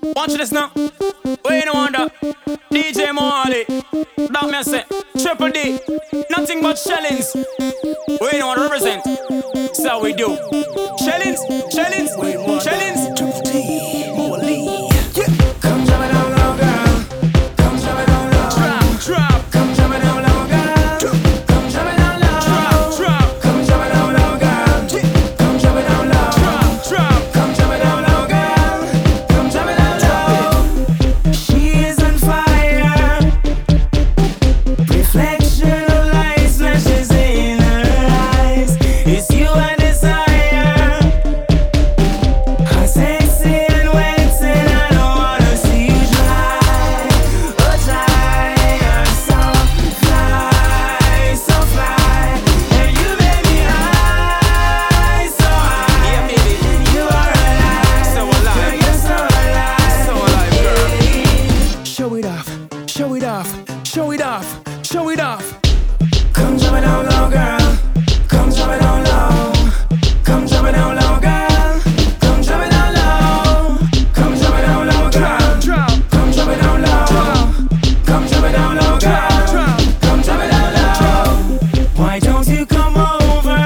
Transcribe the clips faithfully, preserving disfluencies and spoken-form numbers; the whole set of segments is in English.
Watch this now. We no wonder. D J Molly. That me say. Triple D. Nothing but shellings. We no want to represent. So we do. Shellings, shellings, shellings. Triple D, Molly. Come drop it down low, girl. Come drop it down low. Drop, drop. Come drop it down low, girl. Come drop it down low. Drop, drop. Come drop it down low, girl. Come drop it down low. Drop, drop. Come drop it down low, girl. Come drop it down low. She is on fire. Reflection of light flashes in her eyes. It's you I desire. How sexy and wet, and I don't wanna see you dry. Oh, dry. You're so fly, so fly. And you make me high, so high. Yeah, baby. And you are alive. So alive. Girl, you're so alive. So alive, girl. Show it off, show it off, show it off, show it off. Come drop it down low, girl. Come drop it down low. Come drop it down low, girl. Come drop it down low. Come drop it down low, girl. Drop. Come drop it down low. Come drop it down low, girl. Come drop it down low. Why don't you come over?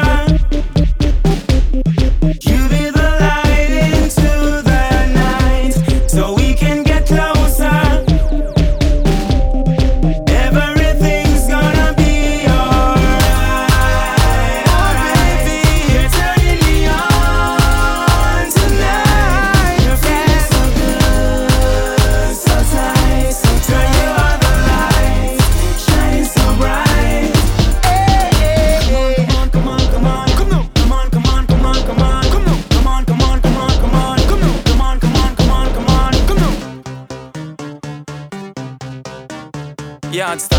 You be the light into the night, so we can get closer. Everything's gonna be alright. Oh baby, you're turning me on tonight. Your face so good, so tight, so tight. You are the light, shining so bright. Come on, come on, come on, come on, come on, come on, come on, come on, come on, come on, come on, come on, come on, come on, come on, come on, come on, come on. Yard